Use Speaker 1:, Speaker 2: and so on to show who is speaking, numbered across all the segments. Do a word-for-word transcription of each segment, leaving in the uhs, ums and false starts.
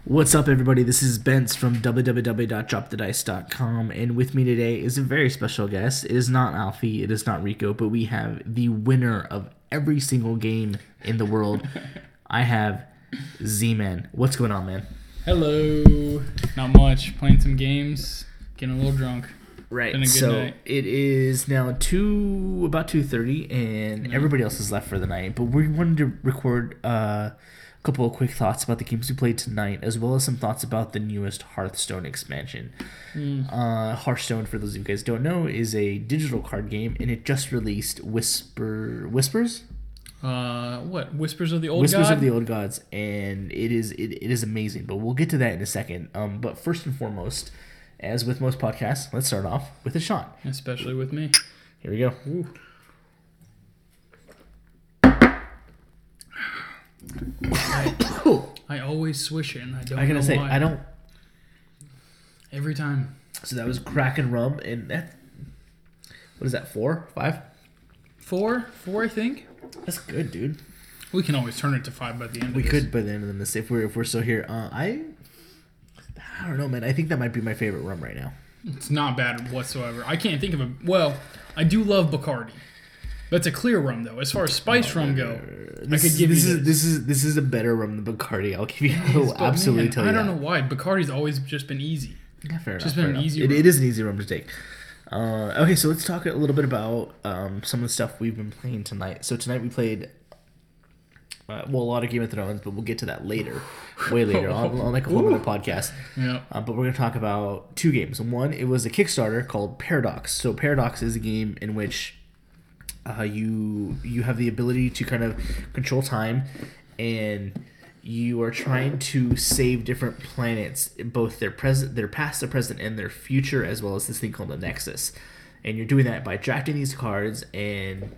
Speaker 1: What's up, everybody? This is Bence from w w w dot drop the dice dot com, and with me today is a very special guest. It is not Alfie, it is not Rico, but we have the winner of every single game in the world. I have Z-Man. What's going on, man?
Speaker 2: Hello. Not much. Playing some games. Getting a little drunk.
Speaker 1: Right.
Speaker 2: Been a good
Speaker 1: so
Speaker 2: night.
Speaker 1: it is now two about two thirty, and
Speaker 2: Yeah.
Speaker 1: everybody else is left for the night. But we wanted to record uh, a couple of quick thoughts about the games we played tonight, as well as some thoughts about the newest Hearthstone expansion.
Speaker 2: Mm.
Speaker 1: Uh, Hearthstone, for those of you guys who don't know, is a digital card game, and it just released Whisper Whispers.
Speaker 2: Uh, what? Whispers of the Old
Speaker 1: Whispers
Speaker 2: God?
Speaker 1: of the Old Gods, and it is it, it is amazing. But we'll get to that in a second. Um, but first and foremost, as with most podcasts, let's start off with a shot.
Speaker 2: Especially with me.
Speaker 1: Here we go.
Speaker 2: Ooh. I, I always swish it, and I don't
Speaker 1: I gotta
Speaker 2: know
Speaker 1: say,
Speaker 2: why.
Speaker 1: I don't.
Speaker 2: Every time.
Speaker 1: So that was Kraken rum, and that. What is that? Four, five?
Speaker 2: Four? Four, I think?
Speaker 1: That's good, dude.
Speaker 2: We can always turn it to five by the end
Speaker 1: We
Speaker 2: of this.
Speaker 1: could by the end of this if we're if we're still here. Uh, I. I don't know, man. I think that might be my favorite rum right now.
Speaker 2: It's not bad whatsoever. I can't think of a... Well, I do love Bacardi. That's a clear rum, though. As far as spice rum go,
Speaker 1: This,
Speaker 2: I could give
Speaker 1: this
Speaker 2: you
Speaker 1: is this is this is a better rum than Bacardi. I'll give you. I will
Speaker 2: But
Speaker 1: absolutely
Speaker 2: man,
Speaker 1: tell you.
Speaker 2: I don't
Speaker 1: that.
Speaker 2: know why. Bacardi's always just been easy.
Speaker 1: Yeah, fair
Speaker 2: Just
Speaker 1: enough,
Speaker 2: been
Speaker 1: fair
Speaker 2: an easy
Speaker 1: enough. It,
Speaker 2: rum.
Speaker 1: it is an easy rum to take. Uh, okay, so let's talk a little bit about um, some of the stuff we've been playing tonight. So tonight we played, uh, well, a lot of Game of Thrones, but we'll get to that later, way later, on, on like a whole other podcast.
Speaker 2: Yeah.
Speaker 1: Uh, but we're going to talk about two games. One, it was a Kickstarter called Paradox. So Paradox is a game in which uh, you you have the ability to kind of control time, and you are trying to save different planets, both their present, their past, their present, and their future, as well as this thing called the Nexus. And you're doing that by drafting these cards and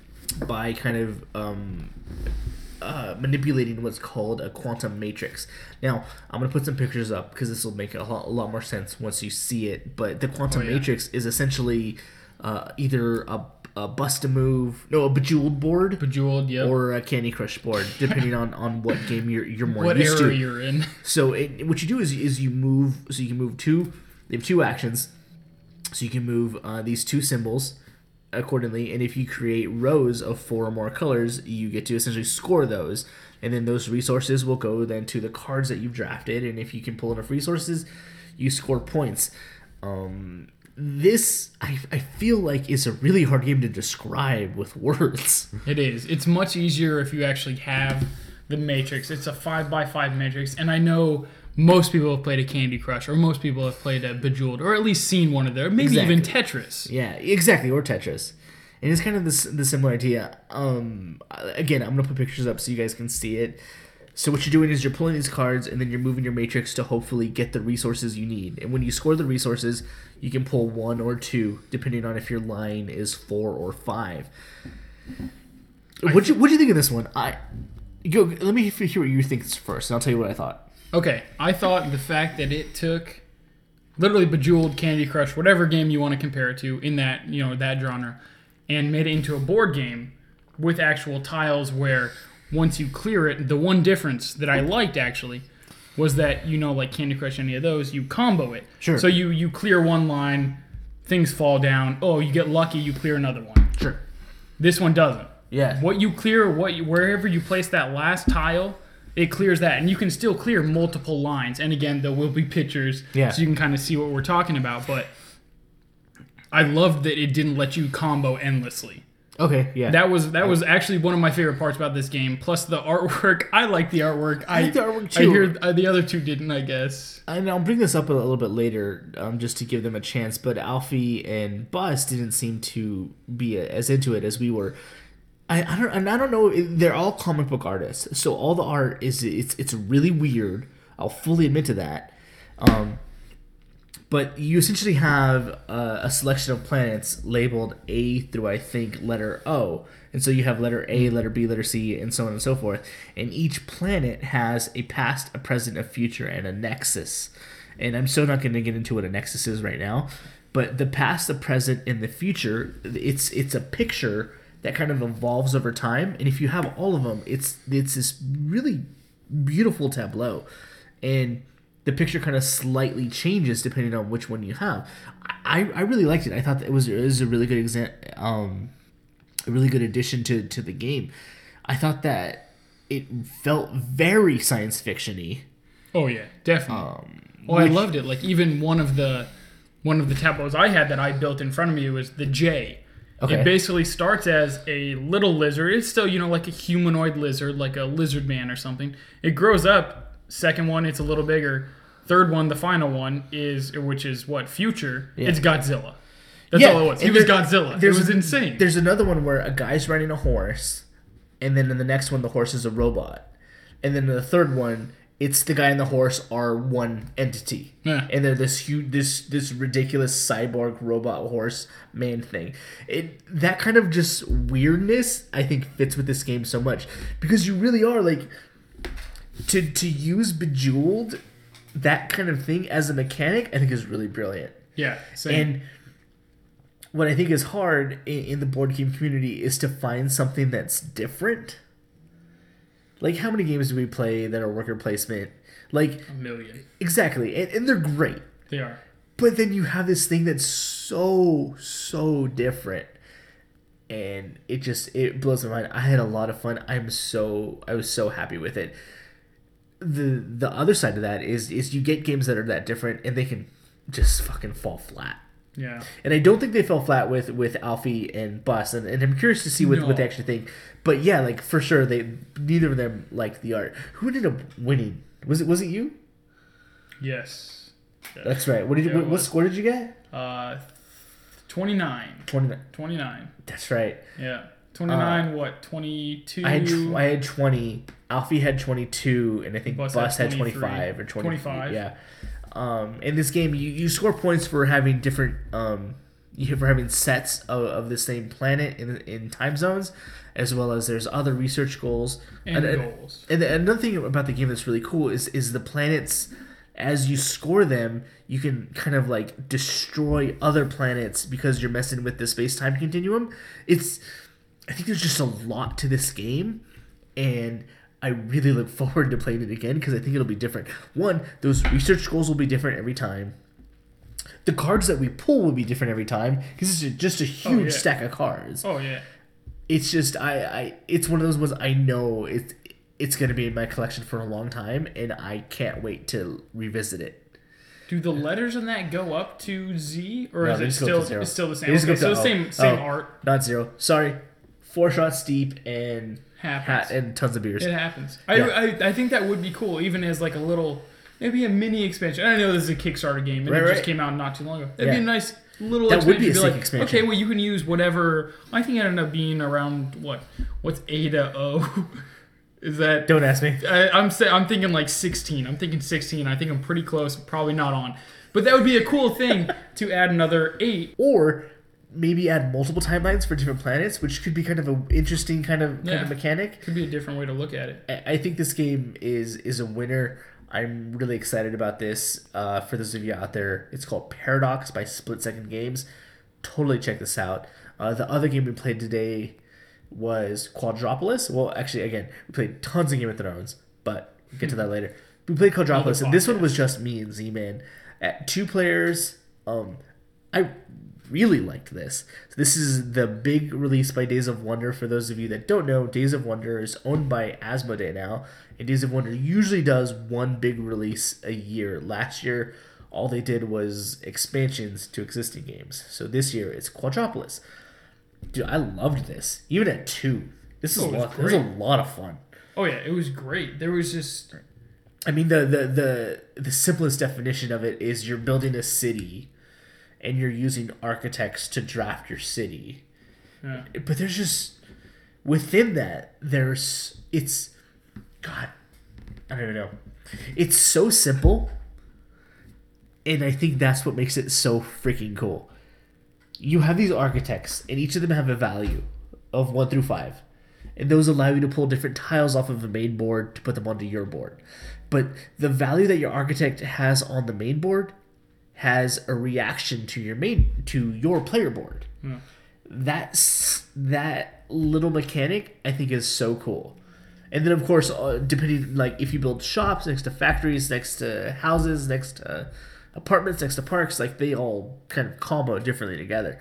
Speaker 1: by kind of um, uh, manipulating what's called a quantum matrix. Now, I'm going to put some pictures up because this will make a lot, a lot more sense once you see it. But the quantum
Speaker 2: Oh, yeah.
Speaker 1: matrix is essentially uh, either a, a bust a move, no, a bejeweled board,
Speaker 2: Bejeweled, yep.
Speaker 1: or a Candy Crush board, depending on, on what game you're you're more
Speaker 2: what
Speaker 1: used
Speaker 2: era
Speaker 1: to.
Speaker 2: you're in.
Speaker 1: So it, what you do is is you move. So you can move two. They have two actions. So you can move uh, these two symbols accordingly, and if you create rows of four or more colors, you get to essentially score those, and then those resources will go then to the cards that you've drafted, and if you can pull enough resources, you score points. Um, this I, I feel like is a really hard game to describe with words.
Speaker 2: It is. It's much easier if you actually have the matrix. It's a five by five matrix, and I know most people have played a Candy Crush, or most people have played a Bejeweled, or at least seen one of their, maybe
Speaker 1: Exactly.
Speaker 2: even Tetris.
Speaker 1: Yeah, exactly, or Tetris. And it's kind of this the similar idea. Um, again, I'm gonna put pictures up so you guys can see it. So what you're doing is you're pulling these cards, and then you're moving your matrix to hopefully get the resources you need. And when you score the resources, you can pull one or two, depending on if your line is four or five. What you what do you think of this one? I go. Let me hear what you think first, and I'll tell you what I thought.
Speaker 2: Okay, I thought the fact that it took literally Bejeweled, Candy Crush, whatever game you want to compare it to in that, you know, that genre, and made it into a board game with actual tiles where once you clear it, the one difference that I liked actually was that, you know, like Candy Crush, any of those, you combo it.
Speaker 1: Sure.
Speaker 2: So you, you clear one line, things fall down. Oh, you get lucky, you clear another one.
Speaker 1: Sure.
Speaker 2: This one doesn't.
Speaker 1: Yeah.
Speaker 2: What you clear, what you, wherever you place that last tile, it clears that, and you can still clear multiple lines. And again, there will be pictures,
Speaker 1: Yeah.
Speaker 2: so you can kind of see what we're talking about. But I loved that it didn't let you combo endlessly.
Speaker 1: Okay. Yeah.
Speaker 2: That was that was actually one of my favorite parts about this game. Plus the artwork, I like the artwork.
Speaker 1: I like the artwork,
Speaker 2: I
Speaker 1: too.
Speaker 2: hear uh, the other two didn't, I guess.
Speaker 1: And I'll bring this up a little bit later, um, just to give them a chance. But Alfie and Bus didn't seem to be as into it as we were. I, I don't and I don't know. They're all comic book artists, so all the art is it's it's really weird. I'll fully admit to that. Um, but you essentially have a, a selection of planets labeled A through I think letter O, and so you have letter A, letter B, letter C, and so on and so forth. And each planet has a past, a present, a future, and a nexus. And I'm so not going to get into what a nexus is right now, but the past, the present, and the future, it's it's a picture that kind of evolves over time. And if you have all of them, it's it's this really beautiful tableau. and the picture kind of slightly changes depending on which one you have. I, I really liked it. I thought that it was, it was a really good exa- um, a really good addition to, to the game. I thought that it felt very science fiction-y.
Speaker 2: Oh yeah, definitely.
Speaker 1: Um,
Speaker 2: well,
Speaker 1: which,
Speaker 2: I loved it. Like even one of the one of the tableaus I had that I built in front of me was the J.
Speaker 1: Okay.
Speaker 2: It basically starts as a little lizard. It's still, you know, like a humanoid lizard, like a lizard man or something. It grows up. Second one, it's a little bigger. Third one, the final one, is which is what, Future.
Speaker 1: Yeah.
Speaker 2: It's Godzilla. That's
Speaker 1: Yeah,
Speaker 2: all it was. He
Speaker 1: and
Speaker 2: was
Speaker 1: there-
Speaker 2: Godzilla. It
Speaker 1: there's
Speaker 2: was
Speaker 1: a-
Speaker 2: insane.
Speaker 1: There's another one where a guy's riding a horse, and then in the next one, the horse is a robot. And then in the third one, it's the guy and the horse are one entity.
Speaker 2: Yeah.
Speaker 1: And they're this huge, this this ridiculous cyborg robot horse man thing. It that kind of just weirdness, I think, fits with this game so much. Because you really are, like, to to use Bejeweled, that kind of thing as a mechanic, I think is really brilliant.
Speaker 2: Yeah, same.
Speaker 1: And what I think is hard in, in the board game community is to find something that's different. Like, how many games do we play that are worker placement? Like,
Speaker 2: a million.
Speaker 1: exactly. And, and they're great.
Speaker 2: They are.
Speaker 1: But then you have this thing that's so, so different. And it just, it blows my mind. I had a lot of fun. I'm so, I was so happy with it. The the other side of that is is you get games that are that different and they can just fucking fall flat.
Speaker 2: Yeah.
Speaker 1: And I don't think they fell flat with, with Alfie and Bus, and, and I'm curious to see what,
Speaker 2: No.
Speaker 1: what they actually think. But yeah, like for sure, they neither of them liked the art. Who ended up winning? Was it was it you?
Speaker 2: Yes. Yeah.
Speaker 1: That's right. What did you?
Speaker 2: Yeah, it
Speaker 1: what, what
Speaker 2: was.
Speaker 1: score did you get?
Speaker 2: Uh, twenty-nine.
Speaker 1: Twenty-nine.
Speaker 2: twenty-nine.
Speaker 1: That's right.
Speaker 2: Yeah. twenty-nine, what, twenty-two?
Speaker 1: I had tw- I had twenty. Alfie had twenty-two, and I think
Speaker 2: Bus
Speaker 1: Bus,
Speaker 2: had
Speaker 1: had
Speaker 2: twenty-three.
Speaker 1: twenty-five or twenty.
Speaker 2: twenty-five.
Speaker 1: Yeah. Um, in this game, you, you score points for having different um, you for having sets of, of the same planet in in time zones, as well as there's other research goals
Speaker 2: And
Speaker 1: and,
Speaker 2: goals.
Speaker 1: And another thing about the game that's really cool is is the planets. As you score them, you can kind of like destroy other planets because you're messing with the space-time continuum. It's, I think there's just a lot to this game, and I really look forward to playing it again because I think it'll be different. One, those research goals will be different every time. The cards that we pull will be different every time because it's just a huge
Speaker 2: Oh, yeah.
Speaker 1: stack of cards.
Speaker 2: Oh, yeah.
Speaker 1: It's just I, I it's one of those ones I know it's it's gonna be in my collection for a long time, and I can't wait to revisit it.
Speaker 2: Do the letters in that go up to Z, or
Speaker 1: No,
Speaker 2: is
Speaker 1: they
Speaker 2: it
Speaker 1: just go
Speaker 2: still
Speaker 1: to zero.
Speaker 2: it's still the
Speaker 1: They
Speaker 2: same?
Speaker 1: just go
Speaker 2: Okay, so
Speaker 1: to
Speaker 2: the
Speaker 1: O.
Speaker 2: same same
Speaker 1: Oh.
Speaker 2: art
Speaker 1: Not zero. Sorry, four shots deep and
Speaker 2: happens.
Speaker 1: hat and tons of beers.
Speaker 2: It happens. I,
Speaker 1: Yeah.
Speaker 2: I I think that would be cool, even as like a little, maybe a mini expansion. I know this is a Kickstarter game, and
Speaker 1: Right,
Speaker 2: it just
Speaker 1: right.
Speaker 2: came out not too long ago. That'd
Speaker 1: Yeah.
Speaker 2: be a nice little
Speaker 1: That
Speaker 2: expansion.
Speaker 1: would be a
Speaker 2: Be
Speaker 1: sick
Speaker 2: like,
Speaker 1: expansion.
Speaker 2: okay, well you can use whatever. I think it ended up being around what? What's Ada O? Is that?
Speaker 1: Don't ask me.
Speaker 2: I, I'm say, I'm thinking like sixteen. I'm thinking sixteen. I think I'm pretty close. Probably not on, but that would be a cool thing to add another eight.
Speaker 1: Or maybe add multiple timelines for different planets, which could be kind of an interesting kind of kind
Speaker 2: Yeah.
Speaker 1: of mechanic.
Speaker 2: Could be a different way to look at it.
Speaker 1: I I think this game is is a winner. I'm really excited about this. Uh, for those of you out there, it's called Paradox by Split Second Games. Totally check this out. Uh, the other game we played today was Quadropolis. Well, actually, again, we played tons of Game of Thrones, but we'll get to that later. We played Quadropolis, and this one was just me and Z-Man. At two players, um, I really liked this. This is the big release by Days of Wonder. For those of you that don't know, Days of Wonder is owned by Asmodee now, and Days of Wonder usually does one big release a year. Last year, all they did was expansions to existing games. So this year, it's Quadropolis. Dude, I loved this. Even at two, this is
Speaker 2: Oh,
Speaker 1: a
Speaker 2: it was
Speaker 1: lot. This was a
Speaker 2: great.
Speaker 1: lot of fun.
Speaker 2: Oh yeah, it was great. There was just
Speaker 1: I mean, the, the the the simplest definition of it is you're building a city, and you're using architects to draft your city.
Speaker 2: yeah.
Speaker 1: But there's just within that there's it's God, I don't even know. It's so simple, and I think that's what makes it so freaking cool. You have these architects, and each of them have a value of one through five. And those allow you to pull different tiles off of the main board to put them onto your board. But the value that your architect has on the main board has a reaction to your main to your player board.
Speaker 2: Yeah.
Speaker 1: That's that little mechanic I think is so cool. And then, of course, uh, depending, like, if you build shops next to factories, next to houses, next to apartments, next to parks, like, they all kind of combo differently together.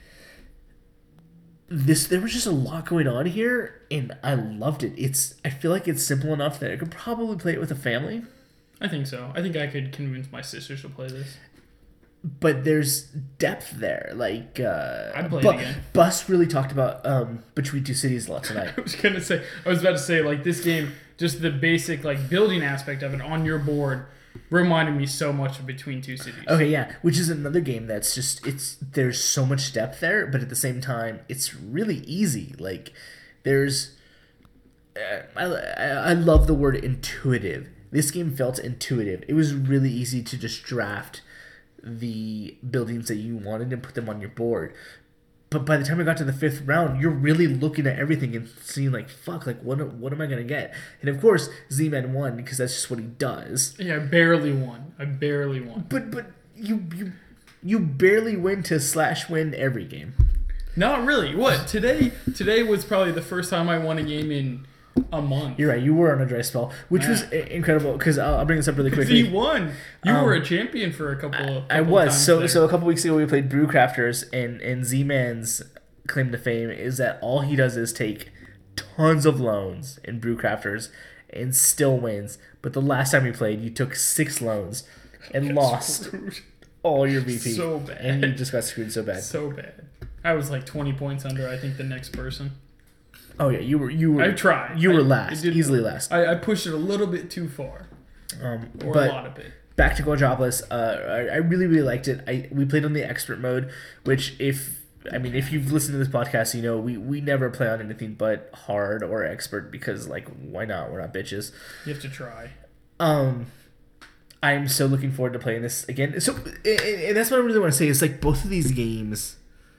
Speaker 1: This There was just a lot going on here, and I loved it. It's I feel like it's simple enough that I could probably play it with a family.
Speaker 2: I think so. I think I could convince my sisters to play this.
Speaker 1: But there's depth there. Like, uh,
Speaker 2: I'd play
Speaker 1: Bu-
Speaker 2: it again.
Speaker 1: Bus really talked about um, Between Two Cities a lot tonight.
Speaker 2: I was gonna say, I was about to say, like, this game, just the basic, like, building aspect of it on your board reminded me so much of Between Two Cities.
Speaker 1: Okay, yeah, which is another game that's just it's there's so much depth there, but at the same time, it's really easy. Like, there's, uh, I, I I love the word intuitive. This game felt intuitive. It was really easy to just draft the buildings that you wanted and put them on your board. But by the time I got to the fifth round, you're really looking at everything and seeing like, fuck, like what what am I gonna get? And of course, Z-Man won because that's just what he does.
Speaker 2: Yeah, I barely won. I barely won.
Speaker 1: But but you you you barely win to slash win every game.
Speaker 2: Not really. What today? Today was probably the first time I won a game in a month.
Speaker 1: You're right. You were on a dry spell, which
Speaker 2: Yeah.
Speaker 1: was i- incredible. Because I'll, I'll bring this up really
Speaker 2: Because
Speaker 1: quickly.
Speaker 2: he won. You
Speaker 1: Um,
Speaker 2: were a champion for a couple. couple
Speaker 1: I was
Speaker 2: times
Speaker 1: so
Speaker 2: there.
Speaker 1: so. A couple weeks ago, we played Brewcrafters, and and Z-Man's claim to fame is that all he does is take tons of loans in Brewcrafters and still wins. But the last time we played, you took six loans and lost
Speaker 2: Screwed.
Speaker 1: all your V P.
Speaker 2: So bad.
Speaker 1: And you just got screwed so bad.
Speaker 2: So bad. I was like twenty points under. I think the next person.
Speaker 1: Oh yeah, you were you were.
Speaker 2: I tried.
Speaker 1: You were
Speaker 2: I-
Speaker 1: last,
Speaker 2: it didn't-
Speaker 1: easily last.
Speaker 2: I, I pushed it a little bit too far,
Speaker 1: Um,
Speaker 2: or
Speaker 1: but
Speaker 2: a lot of it.
Speaker 1: back to Quadropolis, uh, I, I really really liked it. I we played on the expert mode, which if I mean if you've listened to this podcast, you know we we never play on anything but hard or expert because like why not? We're not bitches.
Speaker 2: You have to try.
Speaker 1: Um, I'm so looking forward to playing this again. So and, and that's what I really want to say is like both of these games,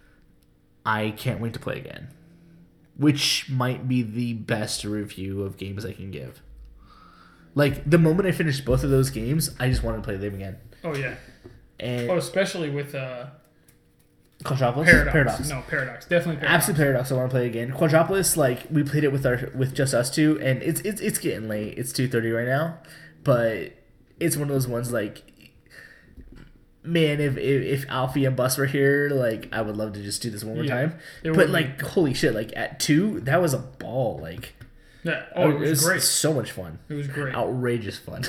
Speaker 1: I can't wait to play again. Which might be the best review of games I can give. Like, the moment I finished both of those games, I just wanted to play them again.
Speaker 2: Oh yeah.
Speaker 1: And
Speaker 2: Oh, especially with uh,
Speaker 1: Quadropolis?
Speaker 2: Paradox.
Speaker 1: Paradox.
Speaker 2: No, Paradox. Definitely Paradox.
Speaker 1: Absolute Paradox, I want to play again. Quadropolis, like, we played it with our with just us two, and it's it's, it's getting late. It's two thirty right now. But it's one of those ones, like, man, if, if, if Alfie and Bus were here, like, I would love to just do this one more
Speaker 2: Yeah,
Speaker 1: time.
Speaker 2: it
Speaker 1: But,
Speaker 2: would be.
Speaker 1: like, holy shit, like, at two, that was a ball. Like,
Speaker 2: Yeah. Oh, it was great.
Speaker 1: so much fun.
Speaker 2: It was great.
Speaker 1: Outrageous fun.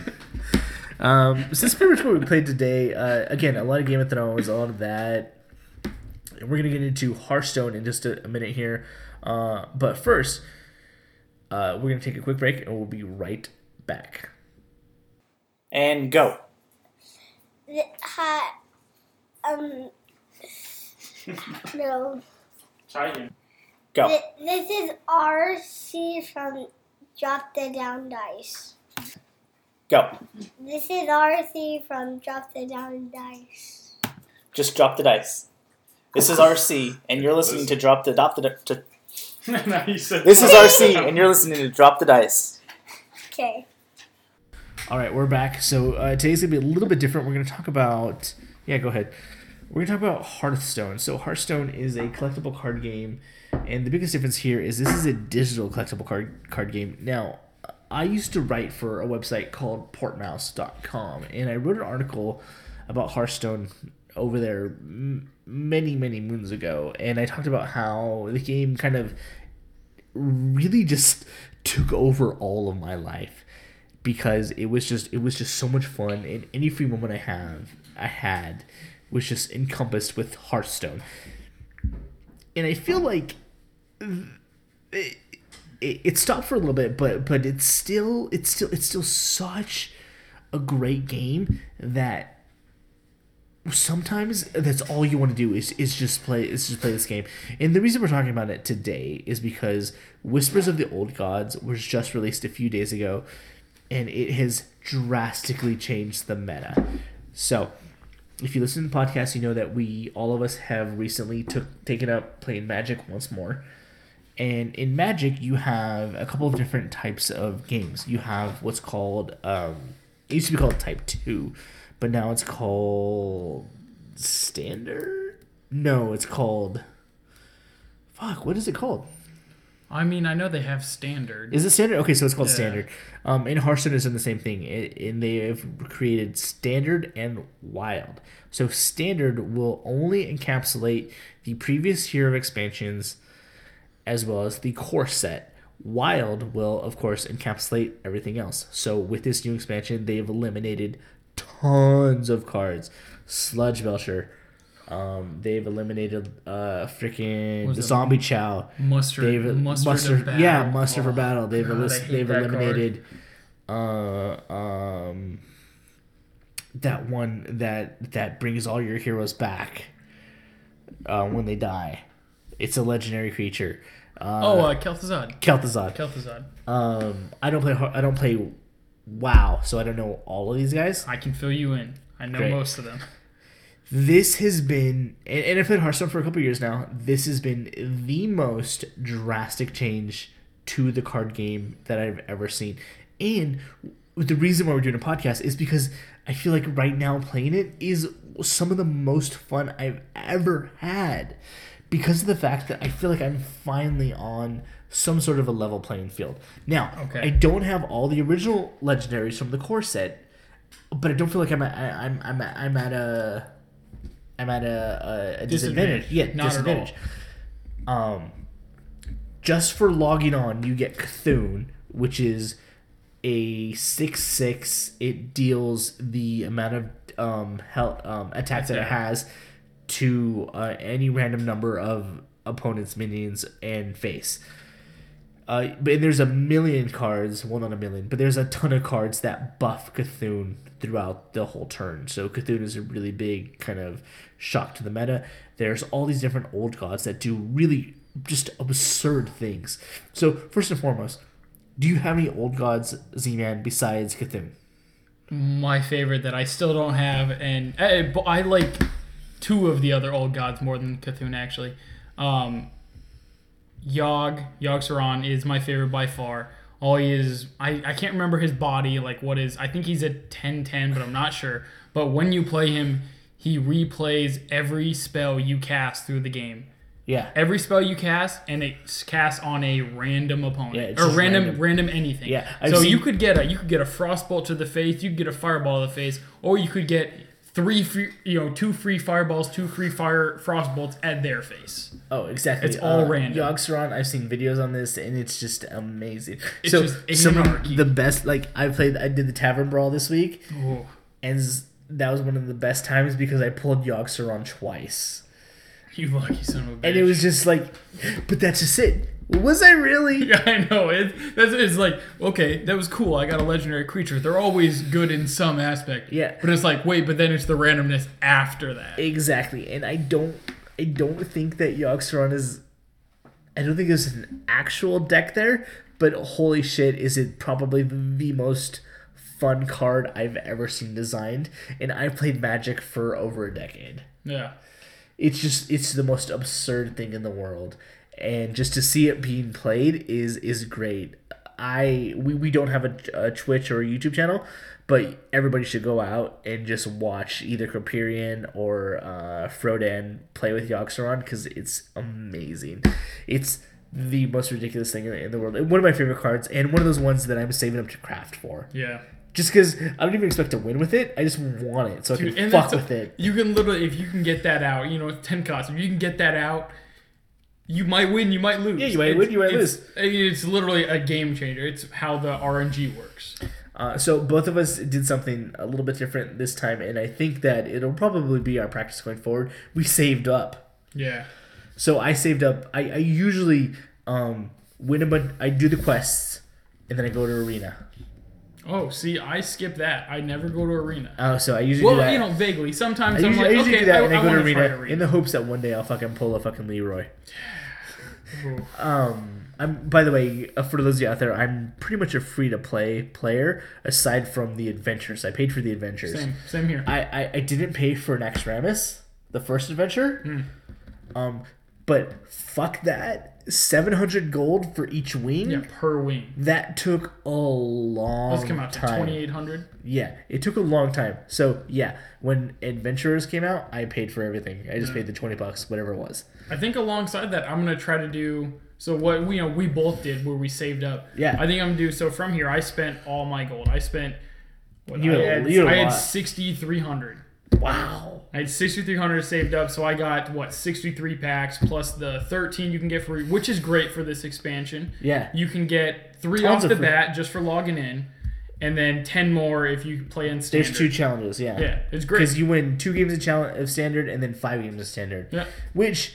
Speaker 1: um, so that's pretty much what we played today. Uh, again, a lot of Game of Thrones, a lot of that. And we're going to get into Hearthstone in just a, a minute here. Uh, but first, uh, we're going to take a quick break, and we'll be right back.
Speaker 3: And go.
Speaker 4: Th- Hi. Um. No.
Speaker 2: Try again.
Speaker 3: Go.
Speaker 4: Th- This is R C from Drop the Down Dice.
Speaker 3: Go.
Speaker 4: This is R C from Drop the Down Dice.
Speaker 3: Just drop the dice. This is R C, and you're listening to Drop the Drop the to,
Speaker 2: No, you said
Speaker 3: This is R C, and you're listening to Drop the Dice.
Speaker 4: Okay.
Speaker 1: All right, we're back. So uh, today's going to be a little bit different. We're going to talk about... Yeah, go ahead. We're going to talk about Hearthstone. So Hearthstone is a collectible card game, and the biggest difference here is this is a digital collectible card card game. Now, I used to write for a website called portmouse dot com, and I wrote an article about Hearthstone over there m- many, many moons ago, and I talked about how the game kind of really just took over all of my life because it was just it was just so much fun, and any free moment I have I had was just encompassed with Hearthstone. And I feel like it, it, it stopped for a little bit, but but it's still it's still it's still such a great game that sometimes that's all you want to do is, is just play is just play this game. And the reason we're talking about it today is because Whispers of the Old Gods was just released a few days ago, and it has drastically changed the meta. So if you listen to the podcast, you know that we all of us have recently took taken up playing Magic once more. And in Magic, you have a couple of different types of games. You have what's called um, it used to be called Type Two, but now it's called Standard. No, it's called fuck. What is it called?
Speaker 2: I mean, I know they have standard.
Speaker 1: Is it standard? Okay, so it's called
Speaker 2: Yeah.
Speaker 1: standard. Um, and Hearthstone is in the same thing, it, and they have created standard and wild. So standard will only encapsulate the previous hero expansions, as well as the core set. Wild will, of course, encapsulate everything else. So with this new expansion, they've eliminated tons of cards. Sludge Belcher. Um, they've eliminated uh freaking
Speaker 2: Was it
Speaker 1: Zombie Chow.
Speaker 2: Mustard,
Speaker 1: They've
Speaker 2: mustard,
Speaker 1: mustard,
Speaker 2: of battle.
Speaker 1: yeah, muster for
Speaker 2: Oh,
Speaker 1: battle. They've
Speaker 2: God,
Speaker 1: elis-
Speaker 2: I hate
Speaker 1: they've
Speaker 2: that card.
Speaker 1: eliminated uh um that one that that brings all your heroes back uh, when they die. It's a legendary creature. Uh,
Speaker 2: Oh, uh, Kel'Thuzad.
Speaker 1: Kel'Thuzad.
Speaker 2: Kel'Thuzad.
Speaker 1: Um, I don't play. I don't play WoW, so I don't know all of these guys.
Speaker 2: I can fill you in. I know
Speaker 1: Great.
Speaker 2: most of them.
Speaker 1: This has been, and, and I've played Hearthstone for a couple years now. This has been the most drastic change to the card game that I've ever seen. And the reason why we're doing a podcast is because I feel like right now playing it is some of the most fun I've ever had. Because of the fact that I feel like I'm finally on some sort of a level playing field. Now,
Speaker 2: Okay.
Speaker 1: I don't have all the original legendaries from the core set, but I don't feel like I'm at, I, I'm I'm at, I'm at a I'm at a, a, a disadvantage.
Speaker 2: Disadvantage.
Speaker 1: Yeah,
Speaker 2: Not at
Speaker 1: disadvantage. Um, just for logging on, you get Cthulhu, which is a six six. It deals the amount of um health um attacks that it
Speaker 2: Attack.
Speaker 1: has to uh, any random number of opponents, minions, and face. Uh, but there's a million cards, well not a million, but there's a ton of cards that buff Cthulhu throughout the whole turn. So Cthulhu is a really big kind of shock to the meta. There's all these different old gods that do really just absurd things. So first and foremost, do you have any old gods, Z-Man, besides Cthulhu?
Speaker 2: My favorite that I still don't have, and I, I like two of the other old gods more than Cthulhu actually. Um, Yogg, Yogg-Saron is my favorite by far. All he is, I, I can't remember his body, like what is, I think he's a ten ten, but I'm not sure. But when you play him, he replays every spell you cast through the game.
Speaker 1: Yeah.
Speaker 2: Every spell you cast, and it's cast on a random opponent.
Speaker 1: Yeah, it's
Speaker 2: or
Speaker 1: just
Speaker 2: random,
Speaker 1: random.
Speaker 2: random anything.
Speaker 1: Yeah, I've
Speaker 2: so
Speaker 1: seen-
Speaker 2: you could get a you could get a frostbolt to the face, you could get a fireball to the face, or you could get three free, you know, two free fireballs, two free fire frostbolts at their face.
Speaker 1: Oh, exactly.
Speaker 2: It's all random.
Speaker 1: Yogg-Saron, I've seen videos on this, and it's just amazing.
Speaker 2: It's
Speaker 1: so
Speaker 2: just
Speaker 1: some of
Speaker 2: anarchy.
Speaker 1: the best, like I played, I did the Tavern Brawl this week,
Speaker 2: Oh,
Speaker 1: and s- that was one of the best times because I pulled Yogg-Saron twice,
Speaker 2: you lucky son of a bitch.
Speaker 1: and it was just like, but that's just it. Was I really?
Speaker 2: Yeah, I know. It, that's, it's like, okay, that was cool. I got a legendary creature. They're always good in some aspect.
Speaker 1: Yeah.
Speaker 2: But it's like, wait, but then it's the randomness after that.
Speaker 1: Exactly, and I don't, I don't think that Yogg-Saron is. I don't think there's an actual deck there, but holy shit, is it probably the most fun card I've ever seen designed, and I've played Magic for over a decade.
Speaker 2: Yeah.
Speaker 1: It's just, it's the most absurd thing in the world, and just to see it being played is is great. I we, we don't have a, a Twitch or a YouTube channel, but everybody should go out and just watch either Croperian or uh, Frodan play with Yogg-Saron because it's amazing. It's the most ridiculous thing in the, in the world. And one of my favorite cards, and one of those ones that I'm saving up to craft for.
Speaker 2: Yeah.
Speaker 1: Just because I don't even expect to win with it, I just want it so I
Speaker 2: Dude,
Speaker 1: can
Speaker 2: and
Speaker 1: fuck
Speaker 2: that's a-
Speaker 1: with it.
Speaker 2: You can literally, if you can get that out, you know, it's ten costs. If you can get that out, you might win, you might lose.
Speaker 1: Yeah, you might
Speaker 2: It's-
Speaker 1: win, you might
Speaker 2: it's,
Speaker 1: lose.
Speaker 2: It's literally a game changer. It's how the R N G works.
Speaker 1: Uh, so both of us did something a little bit different this time, and I think that it'll probably be our practice going forward. We saved up.
Speaker 2: Yeah.
Speaker 1: So I saved up. I, I usually um, win a bunch. I do the quests, and then I go to arena.
Speaker 2: Oh, see, I skip that. I never go to arena.
Speaker 1: Oh, so I usually
Speaker 2: Well,
Speaker 1: do that.
Speaker 2: you know, vaguely. Sometimes
Speaker 1: I
Speaker 2: I'm
Speaker 1: usually,
Speaker 2: like,
Speaker 1: I usually
Speaker 2: okay,
Speaker 1: do that,
Speaker 2: I,
Speaker 1: and I,
Speaker 2: I
Speaker 1: go to
Speaker 2: want to try
Speaker 1: arena,
Speaker 2: arena.
Speaker 1: in the hopes that one day I'll fucking pull a fucking Leroy.
Speaker 2: Ooh.
Speaker 1: Um, I'm. By the way, uh, for those of you out there, I'm pretty much a free to play player. Aside from the adventures, I paid for the adventures.
Speaker 2: Same, same here.
Speaker 1: I, I, I didn't pay for Naxxramas, the first adventure.
Speaker 2: Hmm.
Speaker 1: Um, but fuck that. seven hundred gold for each wing.
Speaker 2: Yeah, per wing.
Speaker 1: That took a long
Speaker 2: Those come out to
Speaker 1: time.
Speaker 2: twenty-eight hundred.
Speaker 1: Yeah, it took a long time. So yeah, when Adventurers came out, I paid for everything. I just paid the twenty bucks, whatever it was.
Speaker 2: I think alongside that, I'm going to try to do... So what we you know we both did where we saved up.
Speaker 1: Yeah.
Speaker 2: I think I'm gonna do so from here. I spent all my gold. I spent. What,
Speaker 1: You
Speaker 2: I
Speaker 1: had-
Speaker 2: had,
Speaker 1: you had a
Speaker 2: I had
Speaker 1: lot.
Speaker 2: sixty-three hundred.
Speaker 1: Wow.
Speaker 2: I had sixty-three hundred saved up, so I got what sixty-three packs plus the thirteen you can get for, which is great for this expansion.
Speaker 1: Yeah.
Speaker 2: You can get three
Speaker 1: Tons
Speaker 2: off
Speaker 1: of
Speaker 2: the
Speaker 1: free-
Speaker 2: bat just for logging in, and then ten more if you play in standard.
Speaker 1: There's two challenges, yeah.
Speaker 2: Yeah, it's great.
Speaker 1: Because you win two games of, challenge, of standard and then five games of standard.
Speaker 2: Yeah.
Speaker 1: Which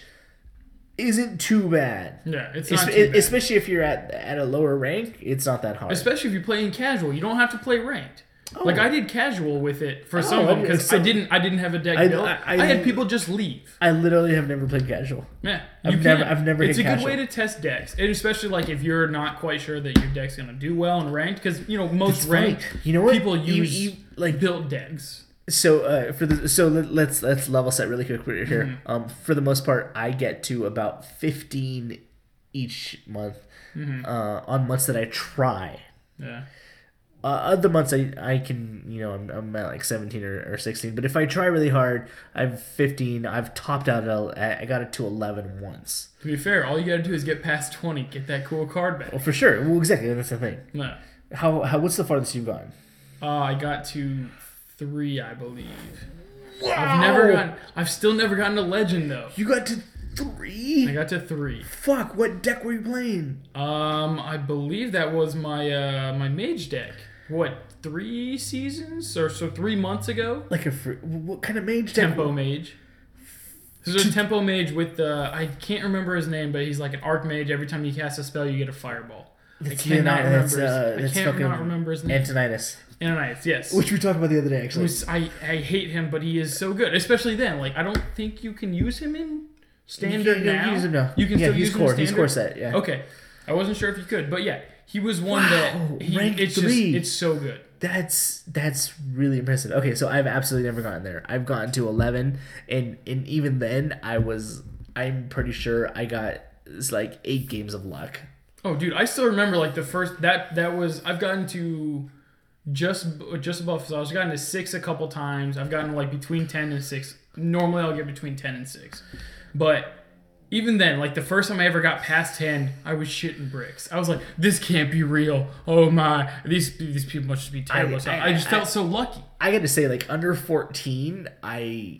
Speaker 1: isn't too bad.
Speaker 2: Yeah, it's not
Speaker 1: Es-
Speaker 2: too bad.
Speaker 1: Especially if you're at at a lower rank, it's not that hard.
Speaker 2: Especially if you play in casual, you don't have to play ranked.
Speaker 1: Oh.
Speaker 2: Like I did casual with it for
Speaker 1: Oh,
Speaker 2: some of them
Speaker 1: okay,
Speaker 2: because
Speaker 1: so-
Speaker 2: I didn't I didn't have a deck
Speaker 1: I-
Speaker 2: built.
Speaker 1: I-
Speaker 2: I,
Speaker 1: I-
Speaker 2: had people just leave.
Speaker 1: I literally have never played casual.
Speaker 2: Yeah,
Speaker 1: I've
Speaker 2: you
Speaker 1: never-
Speaker 2: can.
Speaker 1: I've never
Speaker 2: It's
Speaker 1: hit
Speaker 2: a good
Speaker 1: casual.
Speaker 2: way to test decks, and especially like if you're not quite sure that your deck's gonna do well in ranked, because you know most
Speaker 1: It's funny.
Speaker 2: ranked
Speaker 1: You know what?
Speaker 2: people
Speaker 1: You-
Speaker 2: use
Speaker 1: you- like-
Speaker 2: built decks.
Speaker 1: So uh, for the so let, let's let's level set really quick here.
Speaker 2: Mm-hmm.
Speaker 1: Um, for the most part, I get to about fifteen each month
Speaker 2: Mm-hmm.
Speaker 1: uh, on months that I try.
Speaker 2: Yeah.
Speaker 1: Uh, other months I, I can you know I'm, I'm at like seventeen or, or sixteen, but if I try really hard, I'm fifteen. I've topped out at I got it to eleven once.
Speaker 2: To be fair, all you gotta do is get past twenty, get that cool card back.
Speaker 1: Well, for sure. Well, exactly. That's the thing.
Speaker 2: No.
Speaker 1: How how what's the farthest you've gone?
Speaker 2: Uh, I got to three, I believe. I've never gotten. I've still never gotten a legend though.
Speaker 1: You got to three.
Speaker 2: I got to three.
Speaker 1: Fuck! What deck were you playing?
Speaker 2: Um, I believe that was my uh my mage deck. What, three seasons or so? Three months ago.
Speaker 1: Like a fr- what kind of mage deck?
Speaker 2: Tempo mage. There's a tempo mage with the I can't remember his name, but he's like an arc mage. Every time you cast a spell, you get a fireball. I
Speaker 1: That's
Speaker 2: cannot
Speaker 1: Leonidas,
Speaker 2: remember.
Speaker 1: that's,
Speaker 2: His,
Speaker 1: uh,
Speaker 2: I
Speaker 1: that's
Speaker 2: can't
Speaker 1: fucking
Speaker 2: not remember his name.
Speaker 1: Antonidas.
Speaker 2: Ananias, yes.
Speaker 1: Which we talked about the other day, actually.
Speaker 2: Was, I I hate him, but he is so good. Especially then, like I don't think you can use him in standard
Speaker 1: You can- you
Speaker 2: now.
Speaker 1: can use him now.
Speaker 2: You can
Speaker 1: Yeah,
Speaker 2: still
Speaker 1: he's
Speaker 2: use
Speaker 1: core.
Speaker 2: him in
Speaker 1: He's
Speaker 2: standard.
Speaker 1: core set, yeah.
Speaker 2: Okay, I wasn't sure if you could, but yeah, he was one
Speaker 1: Wow,
Speaker 2: that he,
Speaker 1: rank
Speaker 2: it's
Speaker 1: three.
Speaker 2: just it's so good.
Speaker 1: That's that's really impressive. Okay, so I've absolutely never gotten there. I've gotten to eleven, and and even then, I was I'm pretty sure I got it's like eight games of luck.
Speaker 2: Oh, dude, I still remember like the first that that was I've gotten to just just above. So I've gotten to six a couple times. I've gotten like between ten and six. Normally, I'll get between ten and six, but even then, like the first time I ever got past ten, I was shitting bricks. I was like, "This can't be real. Oh my, these these people must just be terrible."
Speaker 1: I-
Speaker 2: So
Speaker 1: I-
Speaker 2: I, just
Speaker 1: I-
Speaker 2: felt so lucky.
Speaker 1: I got to say, like under fourteen, I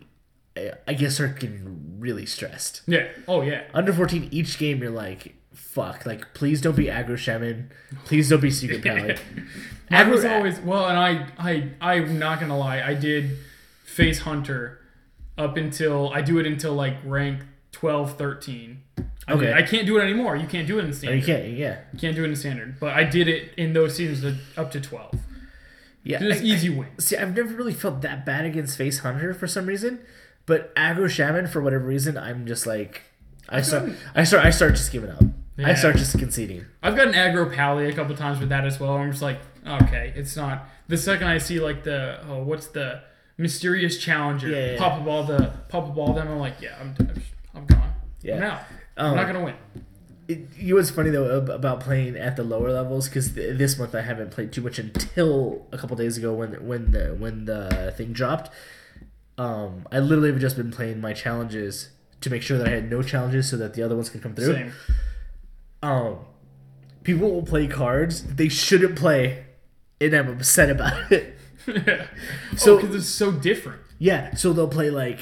Speaker 1: I guess start getting really stressed.
Speaker 2: Yeah. Oh yeah.
Speaker 1: Under fourteen, each game you're like, fuck, like please don't be aggro shaman, please don't be secret pally.
Speaker 2: I was
Speaker 1: Aggro-
Speaker 2: always well, and I I I'm not gonna lie, I did face hunter up until I do it until like rank twelve, thirteen. I
Speaker 1: Okay.
Speaker 2: did- I can't do it anymore. You can't do it in
Speaker 1: No,
Speaker 2: standard.
Speaker 1: you can't, yeah,
Speaker 2: You can't do it in standard. But I did it in those seasons to- up to twelve.
Speaker 1: yeah.
Speaker 2: Just
Speaker 1: I-
Speaker 2: easy
Speaker 1: I-
Speaker 2: wins.
Speaker 1: See, I've never really felt that bad against face hunter for some reason, but aggro shaman for whatever reason, I'm just like, I start, I start, I start just giving up. I
Speaker 2: Yeah.
Speaker 1: start just conceding.
Speaker 2: I've gotten aggro pally a couple times with that as well. I'm just like, okay, it's not. The second I see like the oh, what's the mysterious challenger
Speaker 1: Yeah, yeah,
Speaker 2: pop a ball the pop a ball them, I'm like, yeah, I'm I'm, I'm gone.
Speaker 1: Yeah.
Speaker 2: I'm out.
Speaker 1: Um,
Speaker 2: I'm not gonna win.
Speaker 1: It, you know what's funny though ab- about playing at the lower levels because th- this month I haven't played too much until a couple days ago when when the when the thing dropped. Um, I literally have just been playing my challenges to make sure that I had no challenges so that the other ones can come through.
Speaker 2: Same.
Speaker 1: Um, people will play cards they shouldn't play, and I'm upset about it.
Speaker 2: So
Speaker 1: So-
Speaker 2: because it's so different.
Speaker 1: Yeah, so they'll play like,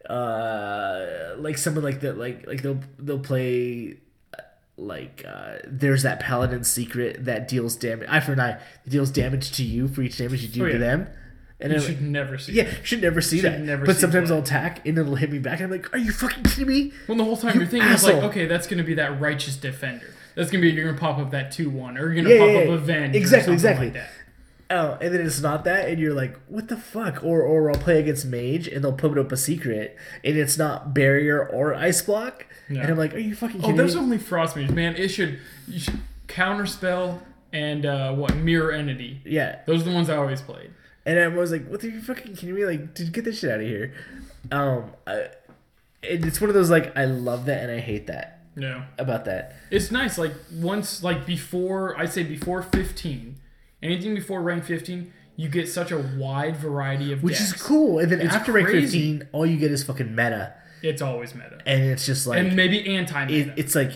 Speaker 1: uh, like someone like that, like like they'll they'll play, uh, like uh, there's that paladin secret that deals damage. Eye for an eye, it deals damage to you for each damage you do
Speaker 2: Oh, yeah.
Speaker 1: to them. And
Speaker 2: You
Speaker 1: I'm
Speaker 2: should
Speaker 1: like,
Speaker 2: never see.
Speaker 1: yeah,
Speaker 2: that.
Speaker 1: you should never see
Speaker 2: Should
Speaker 1: that.
Speaker 2: never
Speaker 1: but
Speaker 2: see
Speaker 1: sometimes
Speaker 2: play.
Speaker 1: I'll attack and it'll hit me back. And I'm like, are you fucking kidding me?
Speaker 2: Well, the whole time
Speaker 1: You
Speaker 2: you're thinking, it's like,
Speaker 1: asshole.
Speaker 2: okay, that's gonna be that righteous defender. That's gonna be you're gonna pop up that two one, or you're gonna
Speaker 1: Yeah,
Speaker 2: pop
Speaker 1: yeah,
Speaker 2: up
Speaker 1: yeah.
Speaker 2: avenge.
Speaker 1: Exactly,
Speaker 2: or something
Speaker 1: exactly.
Speaker 2: Like that.
Speaker 1: Oh, and then it's not that, and you're like, what the fuck? Or or I'll play against mage and they'll put up a secret, and it's not barrier or ice block,
Speaker 2: Yeah.
Speaker 1: and I'm like, are you fucking
Speaker 2: Oh,
Speaker 1: kidding
Speaker 2: there's
Speaker 1: me?
Speaker 2: only frost mage, man. It should you should counterspell and uh, what mirror entity.
Speaker 1: Yeah,
Speaker 2: Those are the ones I always played.
Speaker 1: and I was like, what are you fucking kidding me? Like, dude, get this shit out of here. Um, I, and it's one of those like I love that and I hate that
Speaker 2: Yeah.
Speaker 1: about that.
Speaker 2: It's nice, like once, like before, I'd say before fifteen, anything before rank fifteen, you get such a wide variety of
Speaker 1: Which
Speaker 2: decks.
Speaker 1: is cool. And then
Speaker 2: It's
Speaker 1: after rank
Speaker 2: crazy.
Speaker 1: fifteen, all you get is fucking meta.
Speaker 2: It's always meta,
Speaker 1: And it's just like
Speaker 2: and maybe anti
Speaker 1: it,
Speaker 2: meta.
Speaker 1: it's like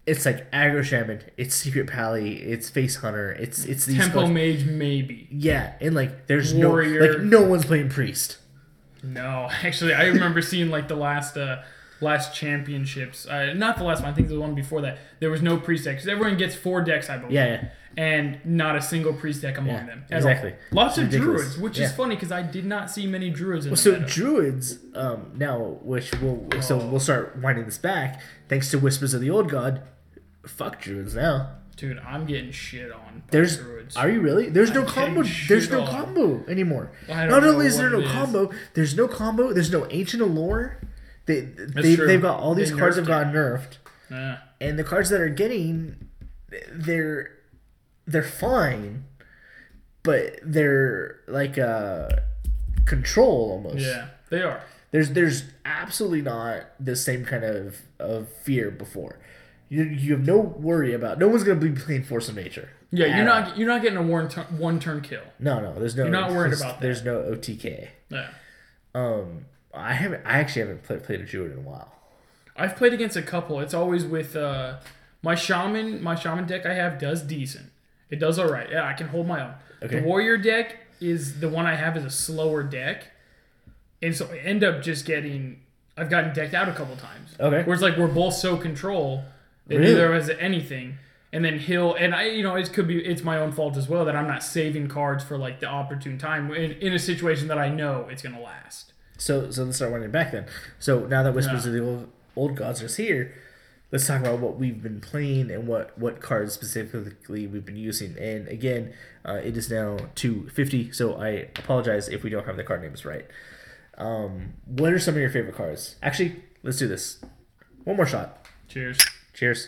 Speaker 1: it's like Aggro Shaman, it's Secret Pally, it's Face Hunter, it's it's these
Speaker 2: Tempo
Speaker 1: cards.
Speaker 2: Mage, maybe.
Speaker 1: Yeah, and like there's
Speaker 2: Warrior.
Speaker 1: no like no one's playing Priest.
Speaker 2: No, actually, I remember seeing like the last uh, last championships. Uh, not the last one. I think the one before that. There was no priest deck because everyone gets four decks, I believe.
Speaker 1: Yeah, yeah.
Speaker 2: And not a single priest deck among
Speaker 1: Yeah,
Speaker 2: them. at
Speaker 1: exactly.
Speaker 2: all. Lots
Speaker 1: It's
Speaker 2: of
Speaker 1: ridiculous.
Speaker 2: druids, which
Speaker 1: Yeah.
Speaker 2: is funny because I did not see many druids in
Speaker 1: Well,
Speaker 2: the
Speaker 1: so
Speaker 2: meta.
Speaker 1: druids um, now, which we'll so
Speaker 2: Oh.
Speaker 1: we'll start winding this back thanks to Whispers of the Old God. Fuck druids now.
Speaker 2: Dude, I'm getting shit on. by
Speaker 1: There's
Speaker 2: druids.
Speaker 1: are you really? There's no
Speaker 2: I'm
Speaker 1: combo.
Speaker 2: getting
Speaker 1: There's
Speaker 2: shit
Speaker 1: no
Speaker 2: on.
Speaker 1: combo anymore.
Speaker 2: I don't
Speaker 1: Not
Speaker 2: know
Speaker 1: only is there
Speaker 2: what
Speaker 1: no
Speaker 2: it is.
Speaker 1: combo, there's no combo. There's no ancient allure. They they
Speaker 2: true.
Speaker 1: they've got all these
Speaker 2: They
Speaker 1: cards
Speaker 2: nerfed
Speaker 1: have gotten nerfed,
Speaker 2: Yeah.
Speaker 1: and the cards that are getting, they're they're fine, but they're like uh control almost.
Speaker 2: Yeah, they are.
Speaker 1: There's there's absolutely not the same kind of, of fear before. You, you have no worry about. No one's gonna be playing Force of Nature.
Speaker 2: Yeah,
Speaker 1: At
Speaker 2: you're
Speaker 1: all.
Speaker 2: not you're not getting a one turn, one turn kill.
Speaker 1: No, no. There's no.
Speaker 2: You're not worried
Speaker 1: there's-
Speaker 2: about that.
Speaker 1: There's no O T K.
Speaker 2: Yeah.
Speaker 1: Um, I haven't. I actually haven't played, played a Druid in a while.
Speaker 2: I've played against a couple. It's always with uh, my shaman. My shaman deck I have does decent. It does all right. Yeah, I can hold my own.
Speaker 1: Okay.
Speaker 2: The warrior deck is the one I have is a slower deck, and so I end up just getting. I've gotten decked out a couple times.
Speaker 1: Okay.
Speaker 2: Where it's like we're both so control that
Speaker 1: Really?
Speaker 2: neither has anything, and then he'll and I, you know, it could be it's my own fault as well that I'm not saving cards for like the opportune time in, in a situation that I know it's gonna last.
Speaker 1: So so let's start running back then. So now that Whispers
Speaker 2: Yeah.
Speaker 1: of the Old, Old Gods is here, let's talk about what we've been playing and what what cards specifically we've been using. And again, uh, it is now two fifty. So I apologize if we don't have the card names right. Um, what are some of your favorite cards? Actually, let's do this. One more shot.
Speaker 2: Cheers.
Speaker 1: Cheers.